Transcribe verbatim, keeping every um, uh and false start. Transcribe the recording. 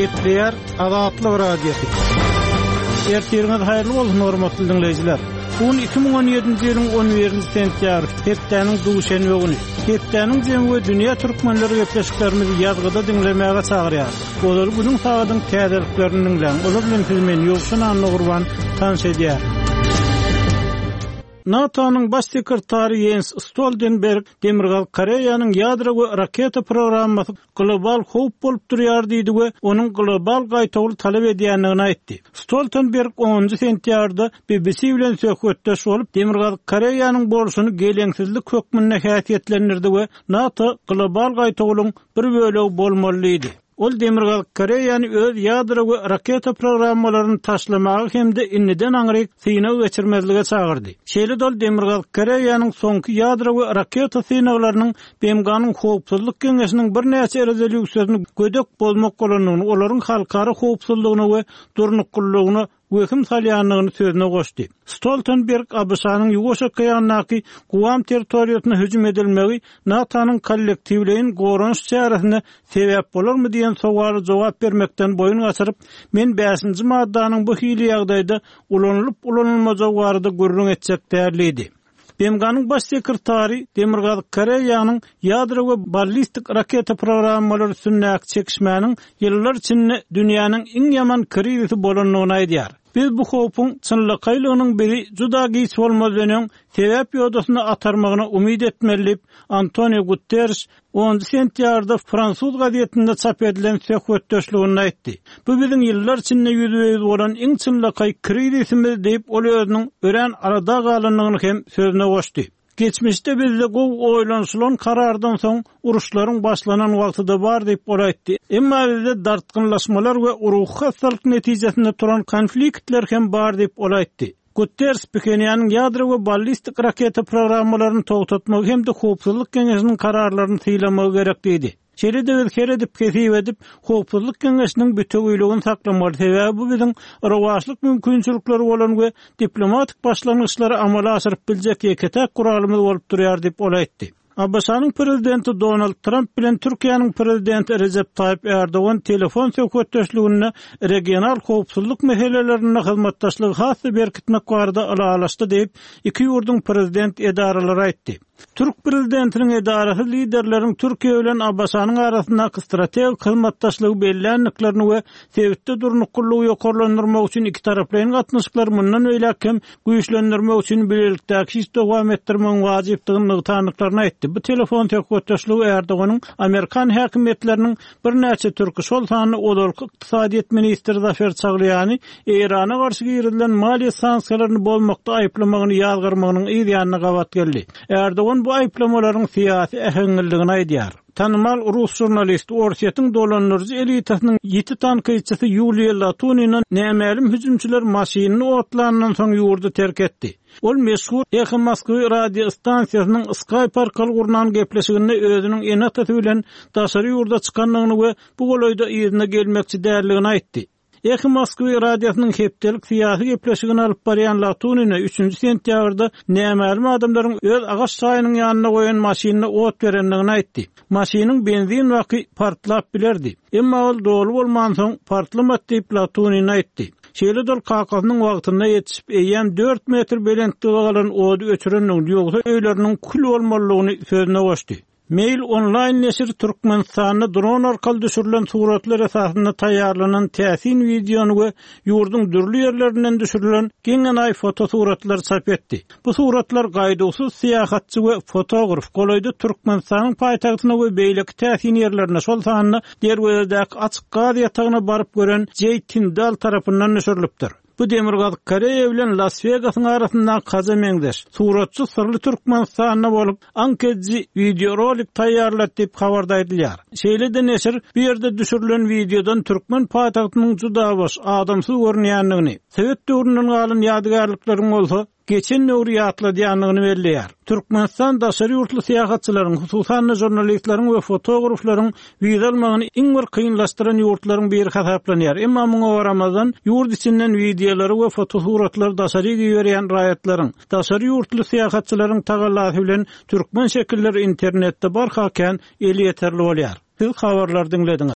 Gepleyer Azatly radiosu. Ertirňiz haýyrly bolsun hormatly dinleýijiler. Bugün iki bin on ýedinji ýylyň on birinji sentýabr, hepdeniň duşanby güni. Hepdeniň jemgy dünýä türkmenleri gepleşiklerimizi ýazgyda dinlemäge çagyrýar. Olar bunyň sagadyň täzeliklerini dinleň. Olar bilen filmen ýokşun anly gurban tanış edýär. NATO'nun baş sekretary Jens Stoltenberg Demirgal Koreýanyň ýadro we raketa programmasy global howp bolup durýar diýdi we onuň global gaýtagy talap edýändigini aýtdy. Stoltenberg onuncu sentýarda B B C bilen söhbetdeş bolup Demirgal Koreýanyň bolşuny geleňsizlik hökmüne häsiýetlendirdi we NATO global gaýtagynyň bir bölegi bolmaly idi. Ol Demirgal Koreýany öz ýadro we raketa programmalaryny taşlamagy hemde inniden aňryk synaw geçirmezlige çagyrdy. Şeýle dol Demirgal Koreýanyň soňky ýadro we raketa synawlarynyň B M G'nyň howpsuzlyk keňeşiniň bir näçe rezolýusiýasyny gödek bolmak bolanyny, olaryň halkara howpsuzlygyny we durnuklygyny wehim salýanlygyny sözüne goşdy. Stoltenberg A B S-nyň Ýugoş okeanyndaky Guam territoriýasyna hüjüm edilmegi NATO'nun kollektiwliğin gorunç çäresine sebäp bolarmy diýen sowaly jogap bermekden boyun gaçyryp, men beşinji maddanyň bu hili ýagdaýda ulanlyp ulanylmajagy barada görüň etjek därlidi. B M G'nyň baş sekretary Demirgal Koreýanyň ýadro we ballistik raketa programmalary üstünäki çekişmäniň ýyllar içinde dünýäniň iň ýaman krizisi bolanyny aýdýar. Biz bu howpun çynlykylygynyň biri juda giç bolmagynyň sebäp ýodasyny atarmagyna umyt etmeliyip Antonio Guterres onuncu sentýarda Fransuz gazetinde çap edilen söhbetdeşligini aýtdy. Bu biziň ýyllar içinde ýüzüňiz bolan iň çynlyky krizisimiz diýip ol özüniň ören arada galanlygyny hem sözüne goşdy. Geçmişde bizde gow oýlanşylan karardan soň uruşlaryň başlanan wagtyda bar diýip boýdy. Emma bizde dartgynlaşmalar we uruh hastalyk netijesinde turan konfliktler hem bar diýip boýdy. Guterres Pekeniýanyň ýadro we ballistik raketa programmalaryny togtatmak hem de howpsuzlyk keňeşiniň kararlaryny syýlamagy gerek diýdi. Şeýle de biz heredip kesip edip howpsuzlyk keňeşiniň bütöwüýligini saklamaly sebäbi bu biziň rowaçlyk mümkinçilikleri bolan we diplomatik başlangyçlary amala aşyryp biljek ýeketek kuralymyz bolup durýar diýip oýtdy. A B S-nyň prezidenti Donald Trump bilen Türkiýanyň prezidenti Recep Tayyip Erdoğan telefon söhbetdeşliginde regional howpsuzlyk meselelerine hyzmatdaşlygy hasy berkitmek barada alalaşdy diýip iki ýurdun prezident edaralary aýtdy. Türk prezidentiniň edarasy liderleriň Türkiýe bilen A B S-nyň arasyndaky strategik hyzmatdaşlygy bellenliklerini we sebitde durnuklygy ýokarlandyrmak üçin iki taraplaryň gatnaşyklary mundan öýläkem güýçlendirmek üçin birlikdäki iş dowam etdirmek wajypdygyny tanyklaryny aýtdy. Bu telefon söhbetdeşligi Erdoğanyň Amerikan häkimetleriniň bir näçe türki şol sany olarky ykdysadyýet ministri Zafer Çaglyany Irana garşy girilen maliýe sanksiýalaryny bolmakda aýplamagyny ýazgyrmagynyň ýa-da gawat geldi. Erdoğan bu aýplamalaryň syýasy ähengilligini aýdýar. Tanımal Rus jurnalist Orsetin dolanırcı elitasynyň ýeti tankyçysy Yuliya Latunina nämälim hüjümçiler maşynyny otlandan soň ýurdu terk etdi. Ol meşhur Echo Moskwy radio stansiýasynyň Skype arkaly gurnan gepleşiginde özüniň enatasy bilen daşary ýurda çykanlygyny we bu golaýda ýerine gelmekçi därligini aýtdy. Echo Moskwy radiosynyň hepdelik syýasy gepleşigini alyp barýan Latunina üçünji sentýabrda nämälim adamlaryň öz agaç çaýynyň ýanyna goýan maşynyny ot berendigini aýtdy. Maşynyň benzin waky partlap bilerdi. Emma ol dolu bolman soň partlamat diýip Latunina aýtdy. Şeýle dol Kakasynyň wagtynda ýetişip eýen dört metr belentde galan odu öçüreniň ýogsa öýleriniň kül bolmalygyny sözüne goşdy. Mail online neşir Türkmenistanyna dron arkaly düşürilen suratlar esasynda taýýarlanan täsin videony we ýurdun dürli ýerlerinden düşürilen geňen foto suratlar çap etdi. Bu suratlar gaýdusuz syýahatçy we fotograf golaýda Türkmenistanyň paýtagtyna we beýleki täsin ýerlerine şol sanyny derwedäki açyk gaz ýatagyna baryp gören Jay Tyndall tarapyndan düşürilipdir. Bu Demirgal Koreýa bilen Las Vegasyň arasynda kaza meňdeş. Suratçy sırly Türkmenistanyna bolup anketji videorolik taýýarlady diýip habardaýdylýar. Şeýle de neşir bir ýerde düşürilen videodan Türkmen paýtagtynyň juda boş, adamsyz görünýändigini, Sowet döwründen galan ýadygärliklaryň bolsa geçen nöwriýatly diýanlygyny belleýär. Türkmenistan daşary ýurtly syýahatçylaryň, hususan jurnalistleriň we fotograflaryň wiza almagyny iň bir kynlaşdyran ýurtlaryň biri hasaplanýar. Emma muňa Ramazan ýurt içinden wideolary we fotosuratlar daşary ýörýän raýatlaryň, daşary ýurtly syýahatçylaryň tagallaty bilen türkmen şekilleri internetde barhaken eli ýeterli bolýar. Siz habarlar dinlediniz.